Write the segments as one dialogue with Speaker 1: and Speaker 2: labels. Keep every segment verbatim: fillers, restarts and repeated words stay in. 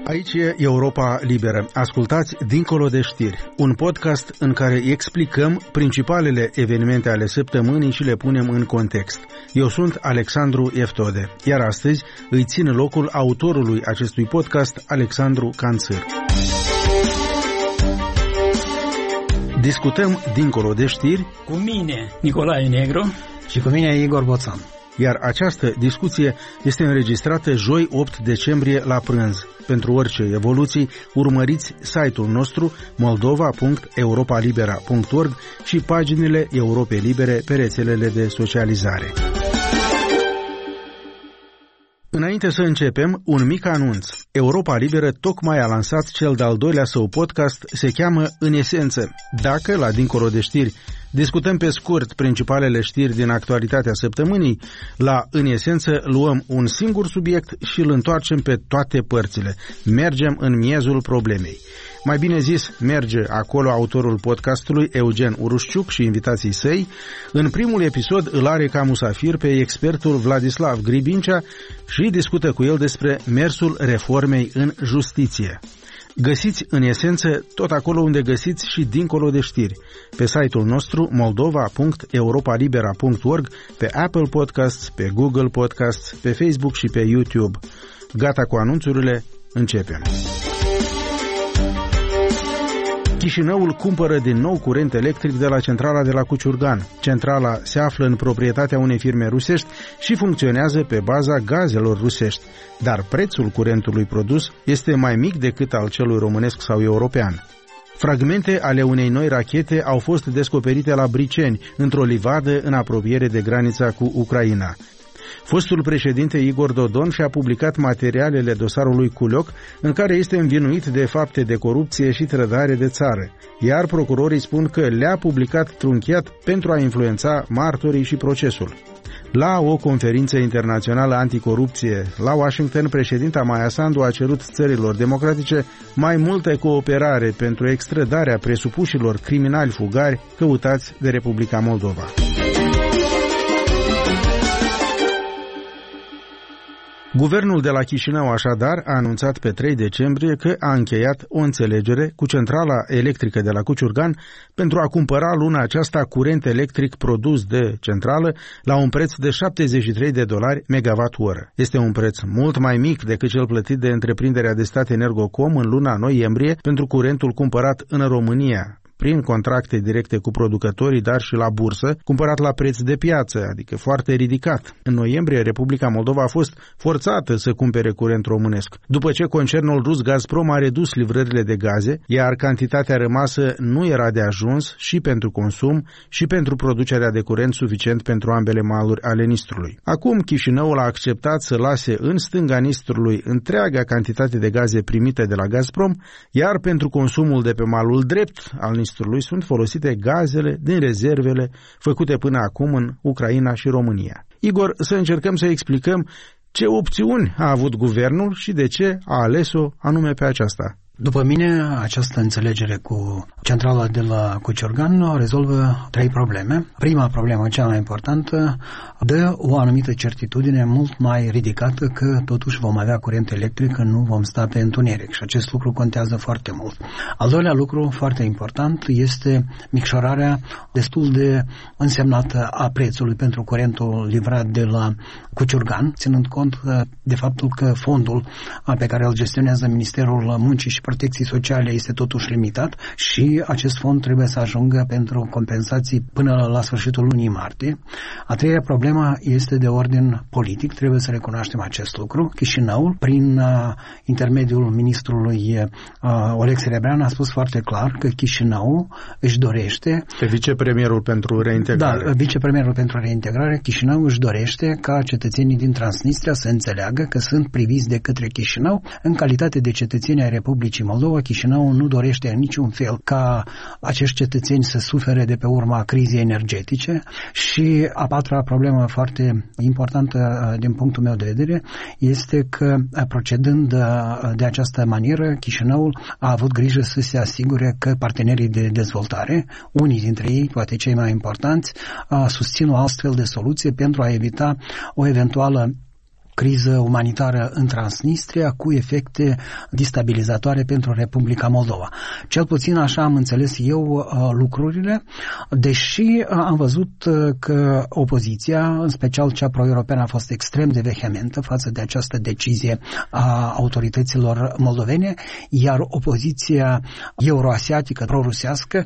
Speaker 1: Aici e Europa Liberă. Ascultați Dincolo de știri, un podcast în care explicăm principalele evenimente ale săptămânii și le punem în context. Eu sunt Alexandru Eftode, iar astăzi îi țin locul autorului acestui podcast, Alexandru Canțăr. Discutăm Dincolo de știri
Speaker 2: cu mine, Nicolae Negru,
Speaker 3: și cu mine, Igor Boțan.
Speaker 1: Iar această discuție este înregistrată joi opt decembrie la prânz. Pentru orice evoluții, urmăriți site-ul nostru moldova punct europa libera punct org și paginile Europei Libere pe rețelele de socializare. Înainte să începem, un mic anunț. Europa Liberă tocmai a lansat cel de-al doilea său podcast, se cheamă În Esență. Dacă, la Dincolo de știri, discutăm pe scurt principalele știri din actualitatea săptămânii, la În Esență luăm un singur subiect și îl întoarcem pe toate părțile. Mergem în miezul problemei. Mai bine zis, merge acolo autorul podcastului, Eugen Urușciuc, și invitații săi. În primul episod îl are ca musafir pe expertul Vladislav Gribincea și discută cu el despre mersul reformei în justiție. Găsiți În Esență tot acolo unde găsiți și Dincolo de știri, pe site-ul nostru moldova punct europa libera punct org, pe Apple Podcasts, pe Google Podcasts, pe Facebook și pe YouTube. Gata cu anunțurile, începem. Chișinăul cumpără din nou curent electric de la centrala de la Cuciurgan. Centrala se află în proprietatea unei firme rusești și funcționează pe baza gazelor rusești, dar prețul curentului produs este mai mic decât al celui românesc sau european. Fragmente ale unei noi rachete au fost descoperite la Briceni, într-o livadă în apropiere de granița cu Ucraina. Fostul președinte Igor Dodon și-a publicat materialele dosarului Culioc, în care este învinuit de fapte de corupție și trădare de țară, iar procurorii spun că le-a publicat trunchiat pentru a influența martorii și procesul. La o conferință internațională anticorupție la Washington, președinta Maia Sandu a cerut țărilor democratice mai multă cooperare pentru extradarea presupușilor criminali fugari căutați de Republica Moldova. Guvernul de la Chișinău, așadar, a anunțat pe trei decembrie că a încheiat o înțelegere cu centrala electrică de la Cuciurgan pentru a cumpăra luna aceasta curent electric produs de centrală la un preț de șaptezeci și trei de dolari megawatt-oră. Este un preț mult mai mic decât cel plătit de întreprinderea de stat Energocom în luna noiembrie pentru curentul cumpărat în România, prin contracte directe cu producătorii, dar și la bursă, cumpărat la preț de piață, adică foarte ridicat. În noiembrie, Republica Moldova a fost forțată să cumpere curent românesc, după ce concernul rus Gazprom a redus livrările de gaze, iar cantitatea rămasă nu era de ajuns și pentru consum și pentru producerea de curent suficient pentru ambele maluri ale Nistrului. Acum, Chișinăul a acceptat să lase în stânga Nistrului întreaga cantitate de gaze primite de la Gazprom, iar pentru consumul de pe malul drept al Nistrului sunt folosite gazele din rezervele făcute până acum în Ucraina și România. Igor, să încercăm să explicăm ce opțiuni a avut guvernul și de ce a ales-o anume pe aceasta.
Speaker 3: După mine, această înțelegere cu centrala de la Cuciurgan rezolvă trei probleme. Prima problemă, cea mai importantă, dă o anumită certitudine mult mai ridicată că totuși vom avea curent electric, că nu vom sta pe întuneric, și acest lucru contează foarte mult. Al doilea lucru foarte important este micșorarea destul de însemnată a prețului pentru curentul livrat de la Cuciurgan, ținând cont de faptul că fondul pe care îl gestionează Ministerul Muncii și Protecției Sociale este totuși limitat și acest fond trebuie să ajungă pentru compensații până la sfârșitul lunii martie. A treia problemă este de ordin politic, trebuie să recunoaștem acest lucru. Chișinăul, prin uh, intermediul ministrului uh, Oleg Serebrean, a spus foarte clar că Chișinăul își dorește...
Speaker 1: Pe vicepremierul pentru reintegrare.
Speaker 3: Da, vicepremierul pentru reintegrare, Chișinăul își dorește ca cetățenii din Transnistria să înțeleagă că sunt priviți de către Chișinău în calitate de cetățeni ai Republicii Moldova. Chișinău nu dorește în niciun fel ca acești cetățeni să sufere de pe urma crizei energetice. Și a patra problemă foarte importantă din punctul meu de vedere este că, procedând de această manieră, Chișinăul a avut grijă să se asigure că partenerii de dezvoltare, unii dintre ei, poate cei mai importanți, susțin o astfel de soluție pentru a evita o eventuală criză umanitară în Transnistria cu efecte destabilizatoare pentru Republica Moldova. Cel puțin așa am înțeles eu lucrurile, deși am văzut că opoziția, în special cea pro-europeană, a fost extrem de vehementă față de această decizie a autorităților moldovene, iar opoziția euroasiatică, pro-rusească,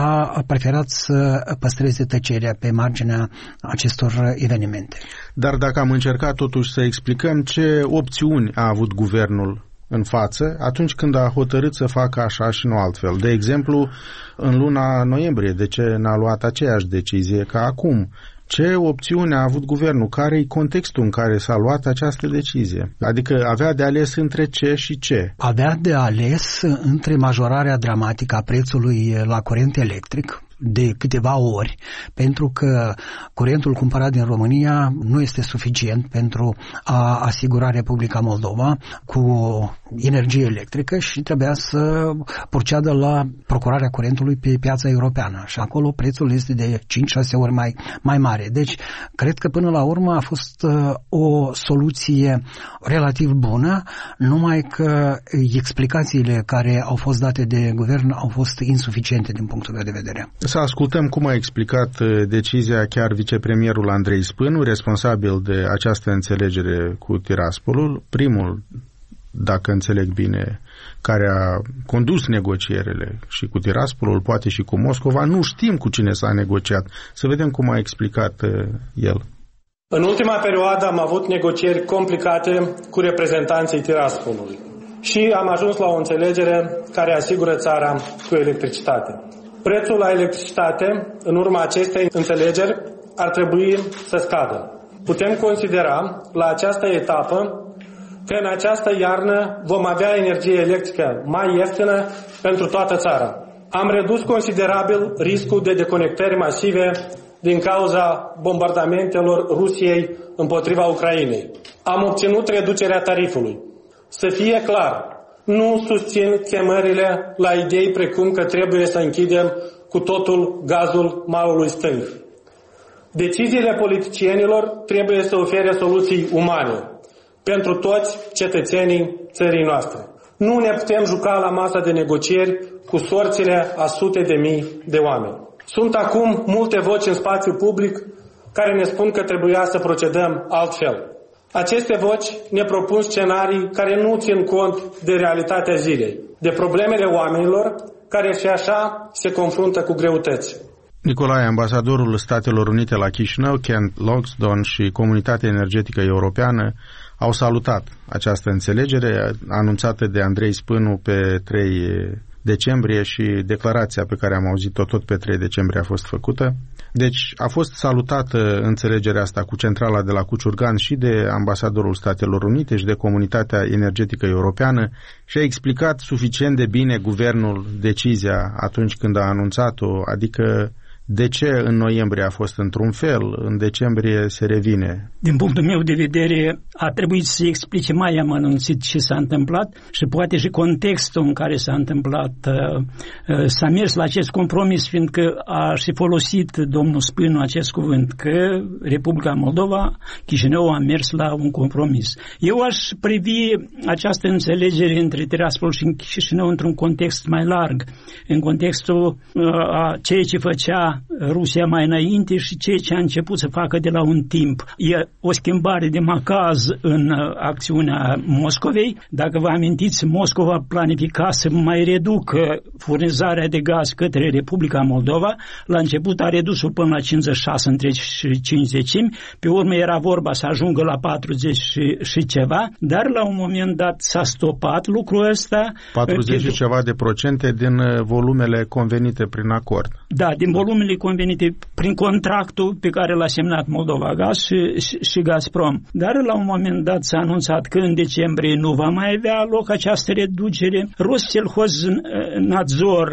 Speaker 3: a preferat să păstreze tăcerea pe marginea acestor evenimente.
Speaker 1: Dar dacă am încercat totuși să explicăm ce opțiuni a avut guvernul în față atunci când a hotărât să facă așa și nu altfel. De exemplu, în luna noiembrie, de ce n-a luat aceeași decizie ca acum? Ce opțiune a avut guvernul? Care-i contextul în care s-a luat această decizie? Adică avea de ales între ce și ce?
Speaker 3: Avea de ales între majorarea dramatică a prețului la curent electric, de câteva ori, pentru că curentul cumpărat din România nu este suficient pentru a asigura Republica Moldova cu energie electrică și trebuia să proceadă la procurarea curentului pe piața europeană și acolo prețul este de cinci șase ori mai, mai mare. Deci, cred că până la urmă a fost uh, o soluție relativ bună, numai că explicațiile care au fost date de guvern au fost insuficiente din punctul meu de vedere.
Speaker 1: Să ascultăm cum a explicat decizia chiar vicepremierul Andrei Spânu, responsabil de această înțelegere cu Tiraspolul, primul, dacă înțeleg bine, care a condus negocierile și cu Tiraspolul, poate și cu Moscova. Nu știm cu cine s-a negociat. Să vedem cum a explicat el.
Speaker 4: În ultima perioadă am avut negocieri complicate cu reprezentanții Tiraspolului și am ajuns la o înțelegere care asigură țara cu electricitate. Prețul la electricitate, în urma acestei înțelegeri, ar trebui să scadă. Putem considera, la această etapă, că în această iarnă vom avea energie electrică mai ieftină pentru toată țara. Am redus considerabil riscul de deconectări masive din cauza bombardamentelor Rusiei împotriva Ucrainei. Am obținut reducerea tarifului. Să fie clar, nu susțin chemările la idei precum că trebuie să închidem cu totul gazul malului stâng. Deciziile politicienilor trebuie să ofere soluții umane pentru toți cetățenii țării noastre. Nu ne putem juca la masa de negocieri cu sorțile a sute de mii de oameni. Sunt acum multe voci în spațiu public care ne spun că trebuia să procedăm altfel. Aceste voci ne propun scenarii care nu țin cont de realitatea zilei, de problemele oamenilor care și așa se confruntă cu greutăți.
Speaker 1: Nicolae, ambasadorul Statelor Unite la Chișinău, Kent Loxton și Comunitatea Energetică Europeană au salutat această înțelegere anunțată de Andrei Spânu pe trei decembrie și declarația pe care am auzit-o tot pe trei decembrie a fost făcută. Deci a fost salutată înțelegerea asta cu centrala de la Cuciurgan și de ambasadorul Statelor Unite și de Comunitatea Energetică Europeană și a explicat suficient de bine guvernul decizia atunci când a anunțat-o, adică de ce în noiembrie a fost într-un fel, în decembrie se revine?
Speaker 2: Din punctul meu de vedere, a trebuit să explice mai amănunțit ce s-a întâmplat și poate și contextul în care s-a întâmplat. S-a mers la acest compromis, fiindcă a și folosit domnul Spânu acest cuvânt, că Republica Moldova, Chișinău, a mers la un compromis. Eu aș privi această înțelegere între Tiraspol și Chișinău într-un context mai larg, în contextul a ceea ce făcea Rusia mai înainte și ceea ce a început să facă de la un timp. E o schimbare de macaz în acțiunea Moscovei. Dacă vă amintiți, Moscova planifica să mai reducă furnizarea de gaz către Republica Moldova. La început a redus-o până la cincizeci și șase între cincizeci, pe urmă era vorba să ajungă la patruzeci și, și ceva, dar la un moment dat s-a stopat lucrul ăsta.
Speaker 1: patruzeci și ceva de procente din volumele convenite prin acord.
Speaker 2: Da, din volumele convenite prin contractul pe care l-a semnat Moldova Gaz și, și, și Gazprom. Dar la un moment dat s-a anunțat că în decembrie nu va mai avea loc această reducere. Rossellhozn Nadzor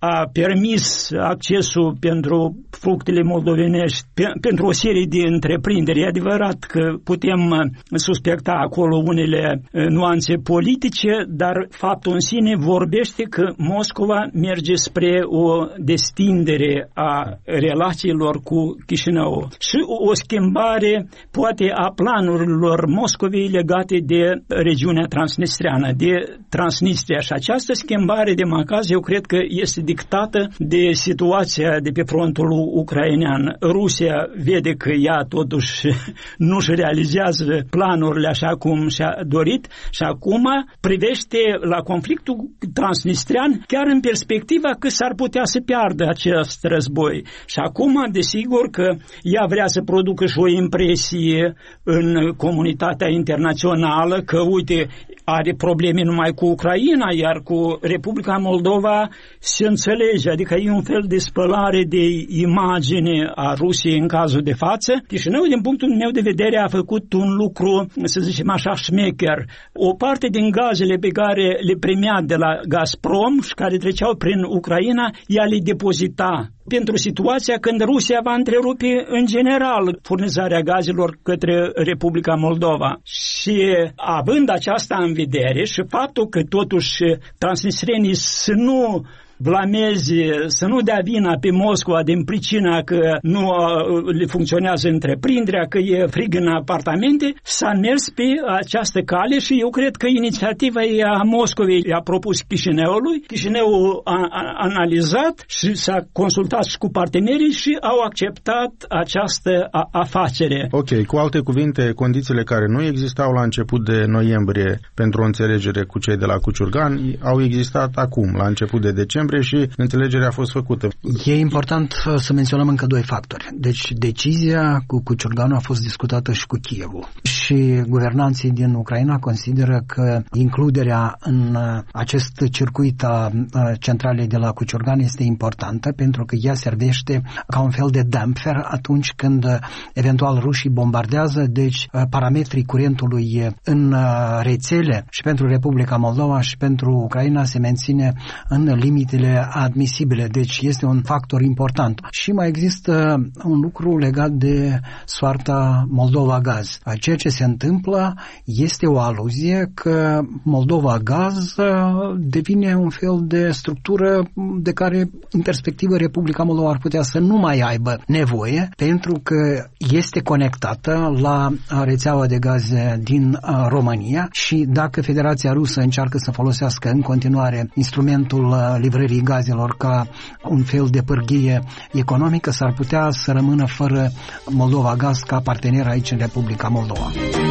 Speaker 2: a permis accesul pentru fructele moldovenești pe, pentru o serie de întreprinderi. E adevărat că putem suspecta acolo unele nuanțe politice, dar faptul în sine vorbește că Moscova merge spre o destindere a relațiilor cu Chișinău și o schimbare poate a planurilor Moscovei legate de regiunea transnistreană, de Transnistria. Și această schimbare de macaz, eu cred că este dictată de situația de pe frontul ucrainean. Rusia vede că ea totuși nu-și realizează planurile așa cum și-a dorit și acum privește la conflictul transnistrian chiar în perspectiva că s-ar putea să piardă acest război. Și acum, desigur că ea vrea să producă și o impresie în comunitatea internațională că, uite, are probleme numai cu Ucraina, iar cu Republica Moldova se înțelege, adică e un fel de spălare de imagine a Rusiei în cazul de față. Chișinău, din punctul meu de vedere, a făcut un lucru, să zicem așa, șmecher. O parte din gazele pe care le primea de la Gazprom și care treceau prin Ucraina, ea le depozita pentru situația când Rusia va întrerupe în general furnizarea gazelor către Republica Moldova. Și având aceasta în vedere și faptul că totuși transnistrenii să nu blameze, să nu dea vina pe Moscova din pricina că nu le funcționează întreprinderea, că e frig în apartamente, s-a mers pe această cale și eu cred că inițiativa e a Moscovei, i-a propus Chișinăului. Chișinăul a, a analizat și s-a consultat și cu partenerii și au acceptat această a, afacere.
Speaker 1: Ok, cu alte cuvinte, condițiile care nu existau la început de noiembrie pentru o înțelegere cu cei de la Cuciurgan au existat acum, la început de decembrie, și înțelegerea a fost făcută.
Speaker 3: E important să menționăm încă doi factori. Deci decizia cu Cuciurganul a fost discutată și cu Kievul. Și guvernanții din Ucraina consideră că includerea în acest circuit a centralei de la Cuciurgan este importantă pentru că ea servește ca un fel de damper atunci când eventual rușii bombardează, deci parametrii curentului în rețele și pentru Republica Moldova și pentru Ucraina se menține în limitele admisibile, deci este un factor important. Și mai există un lucru legat de soarta Moldova Gaz. Ceea ce se întâmplă este o aluzie că Moldova Gaz devine un fel de structură de care, în perspectivă, Republica Moldova ar putea să nu mai aibă nevoie, pentru că este conectată la rețeaua de gaze din România și dacă Federația Rusă încearcă să folosească în continuare instrumentul livrării gazelor ca un fel de pârghie economică, s-ar putea să rămână fără Moldova Gaz ca partener aici în Republica Moldova.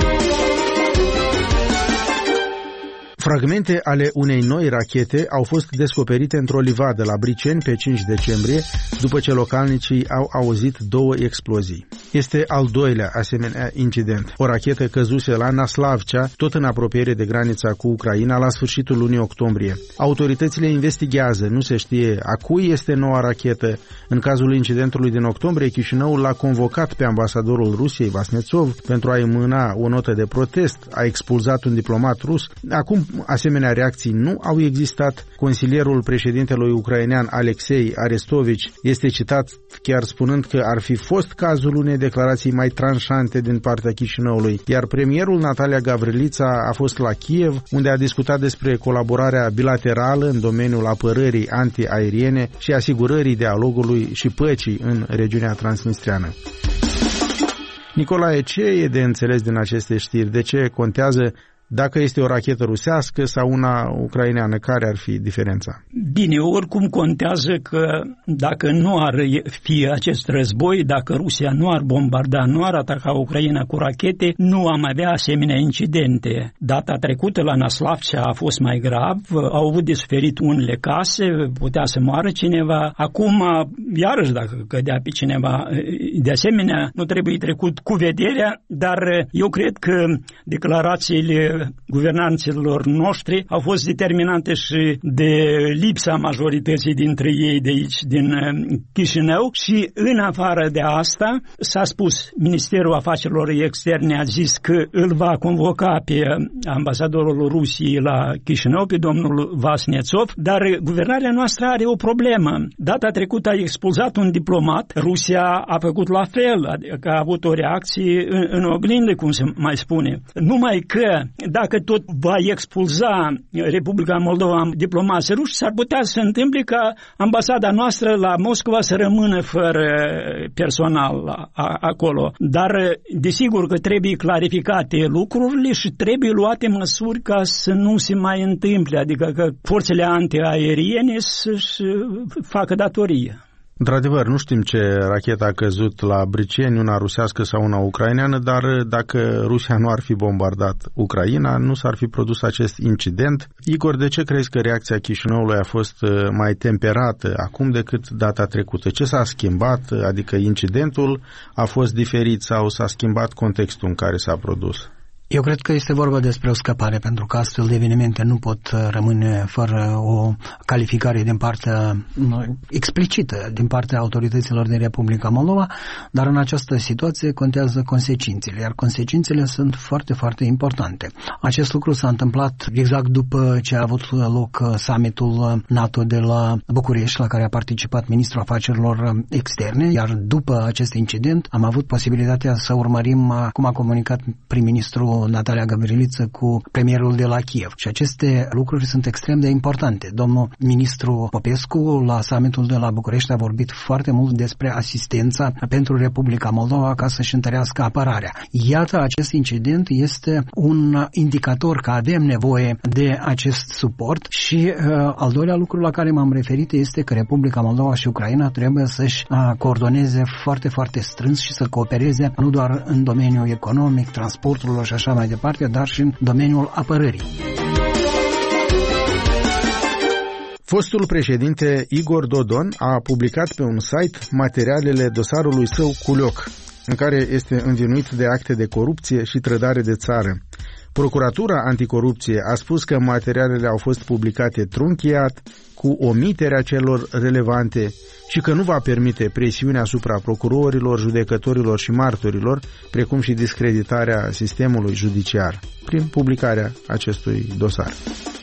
Speaker 1: Fragmente ale unei noi rachete au fost descoperite într-o livadă la Briceni pe cinci decembrie, după ce localnicii au auzit două explozii. Este al doilea asemenea incident. O rachetă căzuse la Naslavcea, tot în apropiere de granița cu Ucraina, la sfârșitul lunii octombrie. Autoritățile investigează, nu se știe a cui este noua rachetă. În cazul incidentului din octombrie, Chișinăul l-a convocat pe ambasadorul Rusiei, Vasnețov, pentru a-i mâna o notă de protest, a expulzat un diplomat rus. Acum, asemenea reacții nu au existat. Consilierul președintelui ucrainean Alexei Arestovici este citat chiar spunând că ar fi fost cazul unei declarații mai tranșante din partea Chișinăului, iar premierul Natalia Gavrilița a fost la Kiev, unde a discutat despre colaborarea bilaterală în domeniul apărării antiaeriene și asigurării dialogului și păcii în regiunea transnistreană. Nicolae, ce e de înțeles din aceste știri? De ce contează dacă este o rachetă rusească sau una ucraineană? Care ar fi diferența?
Speaker 2: Bine, oricum contează că dacă nu ar fi acest război, dacă Rusia nu ar bombarda, nu ar ataca Ucraina cu rachete, nu am avea asemenea incidente. Data trecută la Naslavcea a fost mai grav, au avut de suferit unele case, putea să moară cineva. Acum, iarăși, dacă cădea pe cineva, de asemenea, nu trebuie trecut cu vederea, dar eu cred că declarațiile guvernanților noștri au fost determinante și de lipsa majorității dintre ei de aici, din Chișinău, și în afară de asta s-a spus, Ministerul Afacerilor Externe a zis că îl va convoca pe ambasadorul Rusiei la Chișinău, pe domnul Vasnețov, dar guvernarea noastră are o problemă. Data trecută a expulzat un diplomat, Rusia a făcut la fel, adică a avut o reacție în, în oglindă, cum se mai spune. Numai că dacă tot va expulza Republica Moldova diplomații ruși, s-ar putea să se întâmple ca ambasada noastră la Moscova să rămână fără personal acolo. Dar desigur că trebuie clarificate lucrurile și trebuie luate măsuri ca să nu se mai întâmple, adică că forțele antiaeriene să-și facă datorie.
Speaker 1: Într-adevăr, nu știm ce rachetă a căzut la Briceni, una rusească sau una ucraineană, dar dacă Rusia nu ar fi bombardat Ucraina, nu s-ar fi produs acest incident. Igor, de ce crezi că reacția Chișinăului a fost mai temperată acum decât data trecută? Ce s-a schimbat? Adică incidentul a fost diferit sau s-a schimbat contextul în care s-a produs?
Speaker 3: Eu cred că este vorba despre o scăpare, pentru că astfel de evenimente nu pot rămâne fără o calificare din partea explicită din partea autorităților din Republica Moldova, dar în această situație contează consecințele, iar consecințele sunt foarte, foarte importante. Acest lucru s-a întâmplat exact după ce a avut loc summitul NATO de la București, la care a participat ministrul afacerilor externe, iar după acest incident am avut posibilitatea să urmărim cum a comunicat prim-ministrul Natalia Gavriliță cu premierul de la Kiev. Și aceste lucruri sunt extrem de importante. Domnul ministru Popescu la summitul de la București a vorbit foarte mult despre asistența pentru Republica Moldova ca să-și întărească apărarea. Iată, acest incident este un indicator că avem nevoie de acest suport și uh, al doilea lucru la care m-am referit este că Republica Moldova și Ucraina trebuie să-și uh, coordoneze foarte, foarte strâns și să coopereze nu doar în domeniul economic, transporturilor și așa mai departe, dar și în domeniul apărării.
Speaker 1: Fostul președinte Igor Dodon a publicat pe un site materialele dosarului său Culioc, în care este învinuit de acte de corupție și trădare de țară. Procuratura anticorupție a spus că materialele au fost publicate trunchiat, cu omiterea celor relevante și că nu va permite presiunea asupra procurorilor, judecătorilor și martorilor, precum și discreditarea sistemului judiciar, prin publicarea acestui dosar.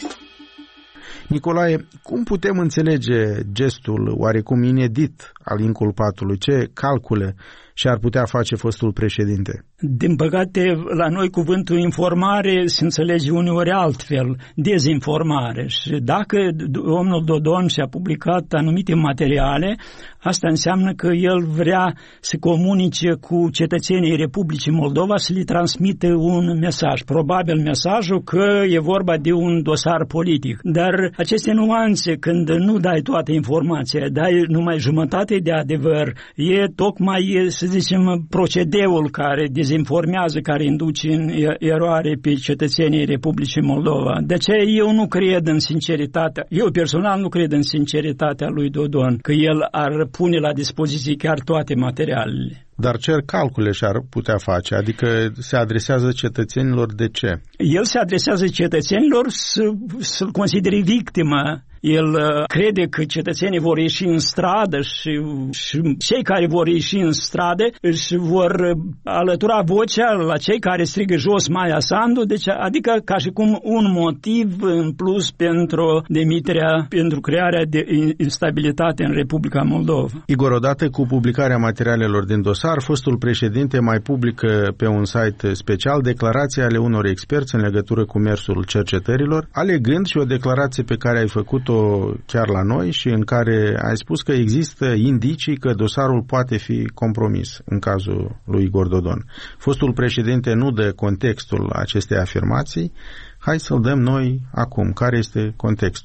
Speaker 1: Nicolae, cum putem înțelege gestul oarecum inedit al inculpatului? Ce calcule și-ar putea face fostul președinte?
Speaker 2: Din păcate, la noi cuvântul informare se înțelege uneori altfel, dezinformare. Și dacă domnul Dodon și-a publicat anumite materiale, asta înseamnă că el vrea să comunice cu cetățenii Republicii Moldova, să le transmită un mesaj. Probabil mesajul că e vorba de un dosar politic. Dar aceste nuanțe, când nu dai toată informația, dai numai jumătate de adevăr, e tocmai, să zicem, procedeul care dezinformează, care induce în eroare pe cetățenii Republicii Moldova. De aceea eu nu cred în sinceritatea, eu personal nu cred în sinceritatea lui Dodon, că el ar pune la dispoziție chiar toate materialele.
Speaker 1: Dar ce calcule și-ar putea face? Adică se adresează cetățenilor de ce?
Speaker 2: El se adresează cetățenilor să, să-l considere victimă. El uh, crede că cetățenii vor ieși în stradă și, și cei care vor ieși în stradă își vor alătura vocea la cei care strigă jos Maia Sandu, deci, adică ca și cum un motiv în plus pentru demiterea, pentru crearea de instabilitate în Republica Moldova.
Speaker 1: Igor, odată cu publicarea materialelor din dosar, fostul președinte mai publică pe un site special declarații ale unor experți în legătură cu mersul cercetărilor, alegând și o declarație pe care ai făcut chiar la noi și în care ai spus că există indicii că dosarul poate fi compromis în cazul lui Igor Dodon. Fostul președinte nu dă contextul acestei afirmații. Hai să-l dăm noi acum. Care este contextul?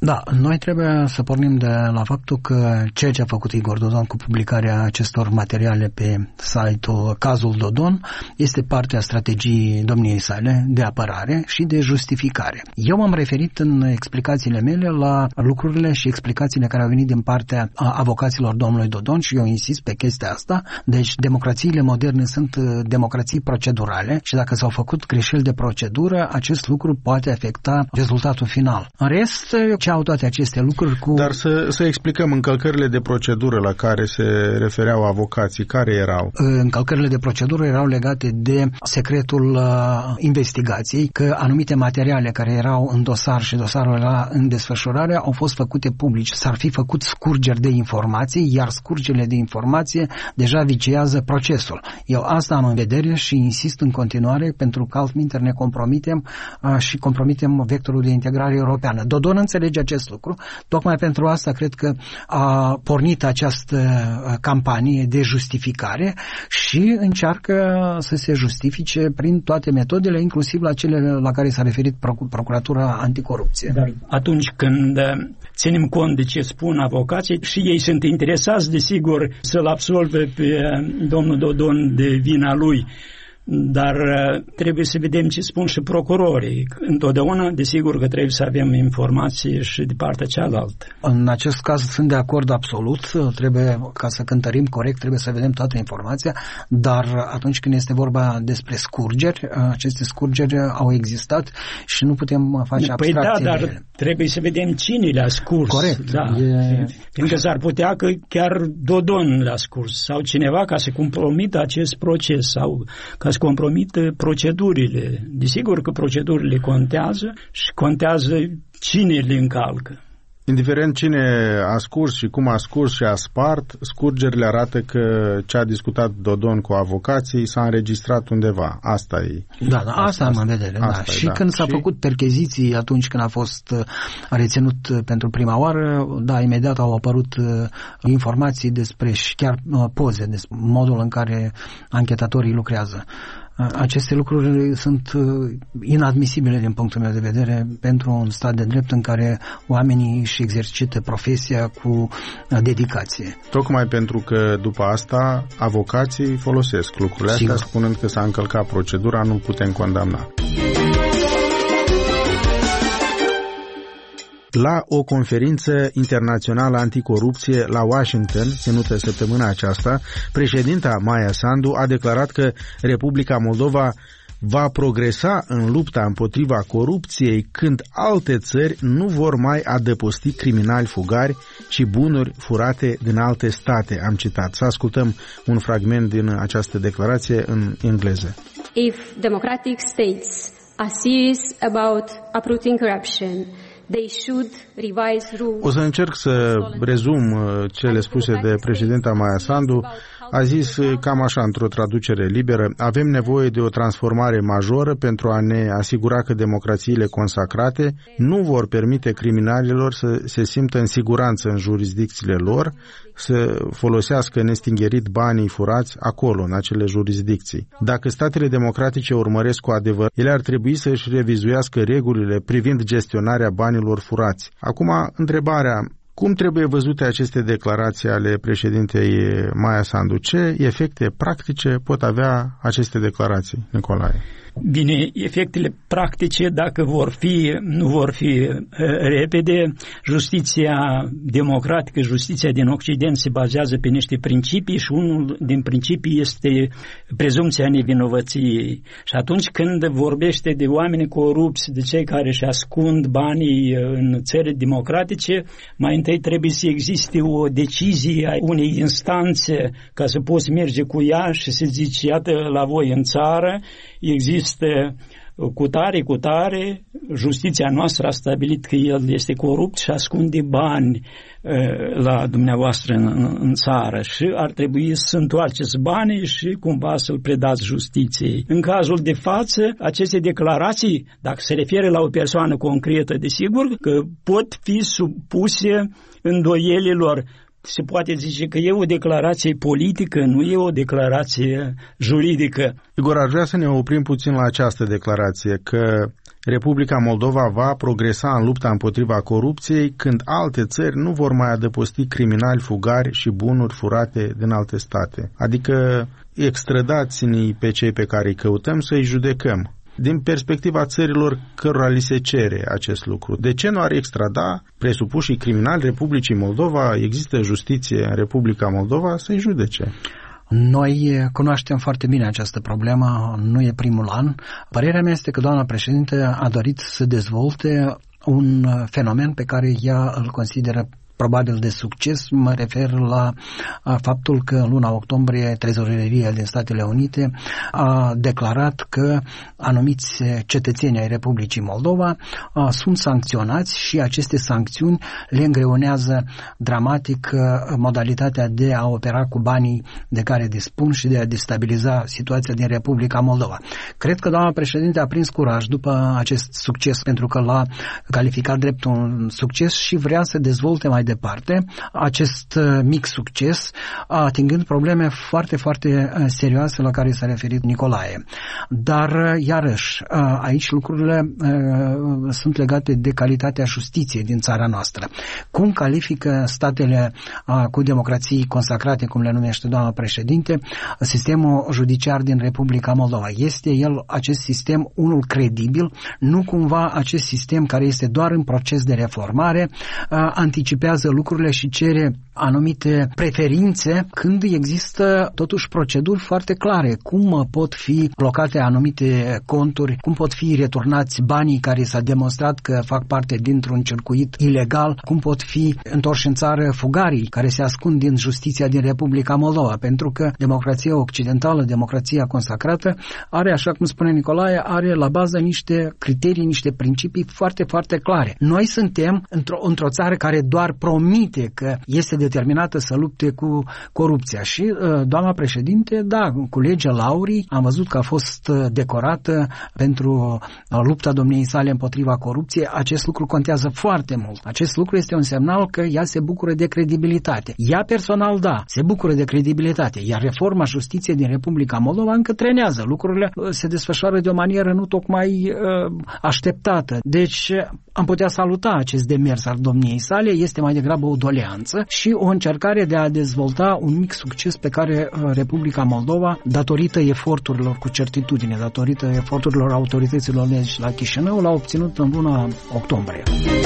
Speaker 3: Da, noi trebuie să pornim de la faptul că ceea ce a făcut Igor Dodon cu publicarea acestor materiale pe site-ul Cazul Dodon este parte a strategiei domniei sale de apărare și de justificare. Eu m-am referit în explicațiile mele la lucrurile și explicațiile care au venit din partea avocaților domnului Dodon și eu insist pe chestia asta. Deci democrațiile moderne sunt democrații procedurale și dacă s-au făcut greșeli de procedură, acest lucru poate afecta rezultatul final. În rest, ce au toate aceste lucruri cu...
Speaker 1: Dar să, să explicăm încălcările de procedură la care se refereau avocații. Care erau?
Speaker 3: Încălcările de procedură erau legate de secretul uh, investigației, că anumite materiale care erau în dosar și dosarul era în desfășurare au fost făcute publici. S-ar fi făcut scurgeri de informații, iar scurgerile de informație deja viciază procesul. Eu asta am în vedere și insist în continuare, pentru că altminteri ne compromitem uh, și compromitem vectorul de integrare europeană. Dodon înțelege acest lucru. Tocmai pentru asta cred că a pornit această campanie de justificare și încearcă să se justifice prin toate metodele, inclusiv la cele la care s-a referit Procuratura Anticorupție.
Speaker 2: Dar atunci când ținem cont de ce spun avocații și ei sunt interesați, desigur, să-l absolve pe domnul Dodon de vina lui, dar trebuie să vedem ce spun și procurorii. Întotdeauna, desigur că trebuie să avem informații și de partea cealaltă.
Speaker 3: În acest caz sunt de acord absolut, trebuie, ca să cântărim corect, trebuie să vedem toată informația, dar atunci când este vorba despre scurgeri, aceste scurgeri au existat și nu putem face
Speaker 2: păi
Speaker 3: abstracție.
Speaker 2: Păi da, dar trebuie să vedem cine le-a scurs.
Speaker 3: Corect.
Speaker 2: Da. E... Pentru că s-ar putea că chiar Dodon le-a scurs sau cineva ca să compromită acest proces sau ca să compromită procedurile. Desigur că procedurile contează și contează cine le încalcă.
Speaker 1: Indiferent cine a scurs și cum a scurs și a spart, scurgerile arată că ce a discutat Dodon cu avocații s-a înregistrat undeva. Asta e.
Speaker 3: Da, da, asta, asta am în vedere. Da. E, și da. când s-a și... făcut percheziții, atunci când a fost reținut pentru prima oară, da, imediat au apărut informații despre și chiar poze, despre modul în care anchetatorii lucrează. Aceste lucruri sunt inadmisibile din punctul meu de vedere pentru un stat de drept în care oamenii își exercită profesia cu dedicație.
Speaker 1: Tocmai pentru că după asta avocații folosesc lucrurile astea, spunând că s-a încălcat procedura, nu putem condamna. La o conferință internațională anticorupție la Washington, ținută săptămâna aceasta, președinta Maia Sandu a declarat că Republica Moldova va progresa în lupta împotriva corupției când alte țări nu vor mai adăposti criminali fugari și bunuri furate din alte state. Am citat. Să ascultăm un fragment din această declarație în engleză.
Speaker 5: If democratic states are serious about uprooting corruption, they should revise rules.
Speaker 1: O să încerc să rezum cele spuse de președinta Maia Sandu. A zis cam așa, într-o traducere liberă: avem nevoie de o transformare majoră pentru a ne asigura că democrațiile consacrate nu vor permite criminalilor să se simtă în siguranță în jurisdicțiile lor, să folosească nestingerit banii furați acolo, în acele jurisdicții. Dacă statele democratice urmăresc cu adevăr, ele ar trebui să își revizuiască regulile privind gestionarea banilor furați. Acum, întrebarea: cum trebuie văzute aceste declarații ale președintei Maia Sandu? Ce efecte practice pot avea aceste declarații, Nicolae?
Speaker 2: Bine, efectele practice, dacă vor fi, nu vor fi uh, repede. Justiția democratică, justiția din Occident se bazează pe niște principii și unul din principii este prezumția nevinovăției. Și atunci când vorbește de oameni corupți, de cei care își ascund banii în țări democratice, mai întâi trebuie să existe o decizie a unei instanțe ca să poți merge cu ea și să zici: iată, la voi în țară există cu tare, cu tare, justiția noastră a stabilit că el este corupt și ascunde bani la dumneavoastră în, în țară și ar trebui să întoarceți banii și cumva să-l predați justiției. În cazul de față, aceste declarații, dacă se referă la o persoană concretă, desigur că pot fi supuse îndoielilor. Se poate zice că e o declarație politică, nu e o declarație juridică.
Speaker 1: Igor, aș vrea să ne oprim puțin la această declarație, că Republica Moldova va progresa în lupta împotriva corupției când alte țări nu vor mai adăposti criminali fugari și bunuri furate din alte state. Adică extradați-ni pe cei pe care îi căutăm să-i judecăm. Din perspectiva țărilor cărora li se cere acest lucru. De ce nu ar extrada presupușii criminali Republicii Moldova? Există justiție în Republica Moldova să-i judece.
Speaker 3: Noi cunoaștem foarte bine această problemă, nu e primul an. Părerea mea este că doamna președinte a dorit să dezvolte un fenomen pe care ea îl consideră probabil de succes. Mă refer la faptul că în luna octombrie Trezoreria din Statele Unite a declarat că anumiți cetățeni ai Republicii Moldova sunt sancționați și aceste sancțiuni le îngreunează dramatic modalitatea de a opera cu banii de care dispun și de a destabiliza situația din Republica Moldova. Cred că doamna președinte a prins curaj după acest succes, pentru că l-a calificat drept un succes și vrea să dezvolte mai departe acest mic succes, atingând probleme foarte, foarte serioase la care s-a referit Nicolae. Dar, iarăși, aici lucrurile sunt legate de calitatea justiției din țara noastră. Cum califică statele cu democrații consacrate, cum le numește doamna președinte, sistemul judiciar din Republica Moldova? Este el, acest sistem, unul credibil? Nu cumva acest sistem, care este doar în proces de reformare, anticipează lucrurile și cere anumite preferințe când există totuși proceduri foarte clare? Cum pot fi blocate anumite conturi? Cum pot fi returnați banii care s-a demonstrat că fac parte dintr-un circuit ilegal? Cum pot fi întorși în țară fugarii care se ascund din justiția din Republica Moldova? Pentru că democrația occidentală, democrația consacrată, are, așa cum spune Nicolae, are la bază niște criterii, niște principii foarte, foarte clare. Noi suntem într-o, într-o țară care doar promite că este determinată să lupte cu corupția. Și uh, doamna președinte, da, cu legea Laurii, am văzut că a fost decorată pentru uh, lupta domniei sale împotriva corupției. Acest lucru contează foarte mult. Acest lucru este un semnal că ea se bucură de credibilitate. Ea personal, da, se bucură de credibilitate, iar reforma justiției din Republica Moldova încă trenează. Lucrurile uh, se desfășoară de o manieră nu tocmai uh, așteptată. Deci am putea saluta acest demers al domniei sale, este mai degrabă o doleanță și o încercare de a dezvolta un mic succes pe care Republica Moldova, datorită eforturilor, cu certitudine, datorită eforturilor autorităților la Chișinău, l-a obținut în luna octombrie.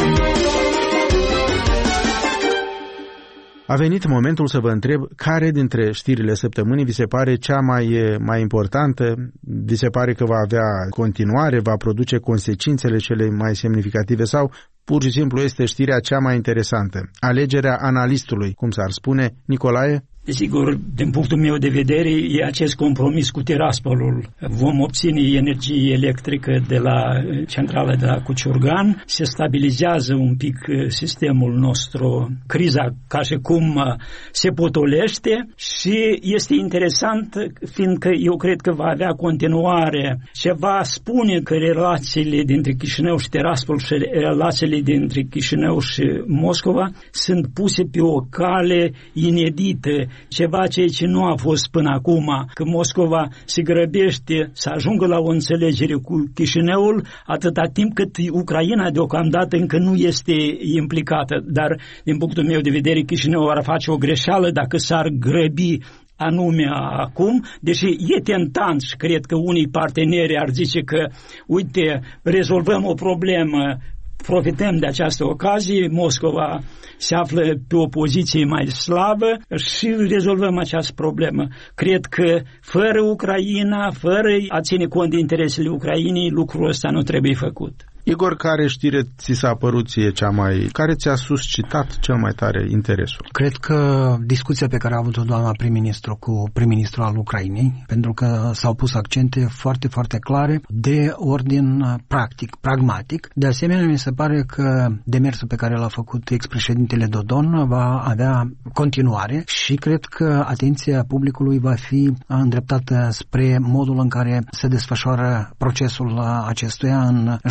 Speaker 1: A venit momentul să vă întreb care dintre știrile săptămânii vi se pare cea mai, mai importantă, vi se pare că va avea continuare, va produce consecințele cele mai semnificative sau pur și simplu este știrea cea mai interesantă, alegerea analistului, cum s-ar spune. Nicolae?
Speaker 2: Desigur, din punctul meu de vedere, e acest compromis cu Tiraspolul. Vom obține energie electrică de la centrala de la Cuciurgan, se stabilizează un pic sistemul nostru, criza ca și cum se potolește și este interesant, fiindcă eu cred că va avea continuare. Se va spune că relațiile dintre Chișinău și Tiraspol și relațiile dintre Chișinău și Moscova sunt puse pe o cale inedită, ceva ceea ce nu a fost până acum, că Moscova se grăbește să ajungă la o înțelegere cu Chișinăul atâta timp cât Ucraina deocamdată încă nu este implicată. Dar, din punctul meu de vedere, Chișinăul ar face o greșeală dacă s-ar grăbi anume acum, deși e tentant și cred că unii parteneri ar zice că, uite, rezolvăm o problemă, profităm de această ocazie, Moscova se află pe o poziție mai slabă și rezolvăm această problemă. Cred că fără Ucraina, fără a ține cont de interesele Ucrainei, lucrul ăsta nu trebuie făcut.
Speaker 1: Igor, care știre ți s-a părut ție cea mai... care ți-a suscitat cel mai tare interesul?
Speaker 3: Cred că discuția pe care a avut-o doamna prim-ministru cu prim-ministrul al Ucrainei, pentru că s-au pus accente foarte, foarte clare de ordin practic, pragmatic. De asemenea, mi se pare că demersul pe care l-a făcut ex-președintele Dodon va avea continuare și cred că atenția publicului va fi îndreptată spre modul în care se desfășoară procesul acestuia în justiție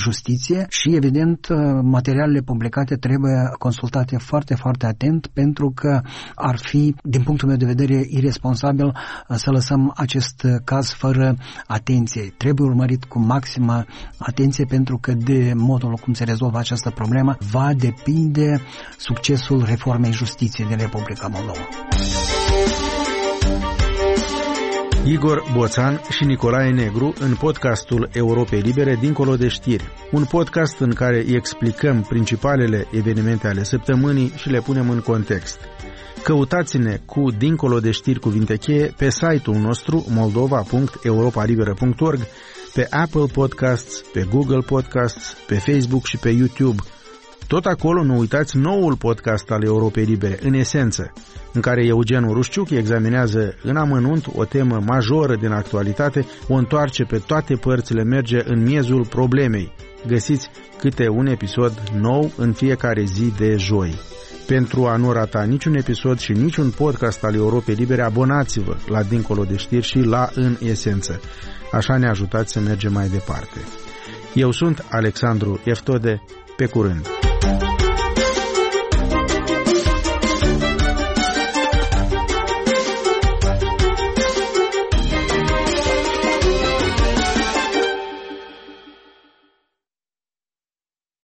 Speaker 3: justiție și, evident, materialele publicate trebuie consultate foarte, foarte atent, pentru că ar fi, din punctul meu de vedere, irresponsabil să lăsăm acest caz fără atenție. Trebuie urmărit cu maximă atenție, pentru că de modul cum se rezolvă această problemă va depinde succesul reformei justiției din Republica Moldova.
Speaker 1: Igor Boțan și Nicolae Negru în podcastul Europei Libere Dincolo de știri. Un podcast în care îi explicăm principalele evenimente ale săptămânii și le punem în context. Căutați-ne cu Dincolo de știri cuvinte cheie pe site-ul nostru moldova punct europa liberă punct org, pe Apple Podcasts, pe Google Podcasts, pe Facebook și pe YouTube. Tot acolo nu uitați noul podcast al Europei Libere, În Esență, în care Eugen Urușciuc examinează în amănunt o temă majoră din actualitate, o întoarce pe toate părțile, merge în miezul problemei. Găsiți câte un episod nou în fiecare zi de joi. Pentru a nu rata niciun episod și niciun podcast al Europei Libere, abonați-vă la Dincolo de știri și la În Esență. Așa ne ajutați să mergem mai departe. Eu sunt Alexandru Eftode. Pe curând!